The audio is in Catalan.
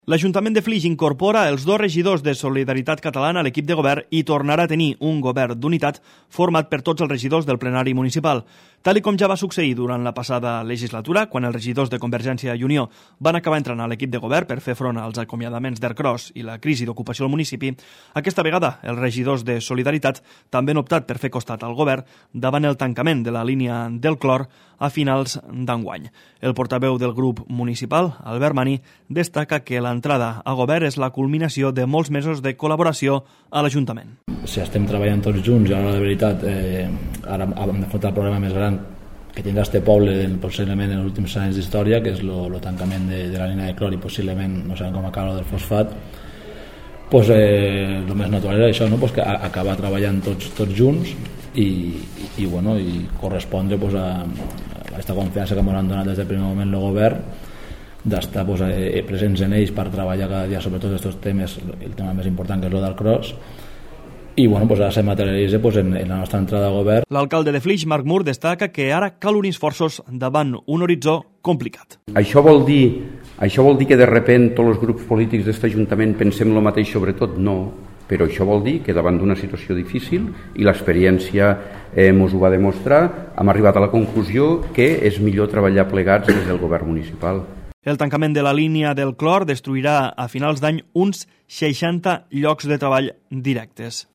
L'Ajuntament de Flix incorpora els 2 regidors de Solidaritat Catalana a l'equip de govern i tornarà a tenir un govern d'unitat format per tots els regidors del plenari municipal. Tal com ja va succeir durant la passada legislatura, quan els regidors de Convergència i Unió van acabar entrant a l'equip de govern per fer front als acomiadaments d'Ercros i la crisi d'ocupació al municipi, aquesta vegada els regidors de Solidaritat també han optat per fer costat al govern davant el tancament de la línia del clor a finals d'enguany. El portaveu del grup municipal, Albert Mani, destaca que l'entrada a govern és la culminació de molts mesos de col·laboració a l'Ajuntament. Si estem treballant tots junts i ara de veritat ara hem d'afrontar el problema més gran que tindrà este poble possiblement en els últims anys d'història, que és el tancament de la línia de clor i possiblement no sabem com acaba del fosfat, pues, el més natural és això, no? Pues que acabar treballant tots junts i correspondre pues, a aquesta confiança que ens han donat des del primer moment el govern d'estar pues, presents en ells per treballar cada dia sobre tots aquests temes, el tema més important que és el del cross, i pues, ara se materialitza pues, en la nostra entrada a govern. L'alcalde de Flix, Marc Mur, destaca que ara cal unir esforços davant un horitzó complicat. Això vol dir que de repent tots els grups polítics d'aquest Ajuntament pensem el mateix sobre tot? No, però això vol dir que davant d'una situació difícil, i l'experiència ens ho va demostrar, hem arribat a la conclusió que és millor treballar plegats des del govern municipal. El tancament de la línia del clor destruirà a finals d'any uns 60 llocs de treball directes.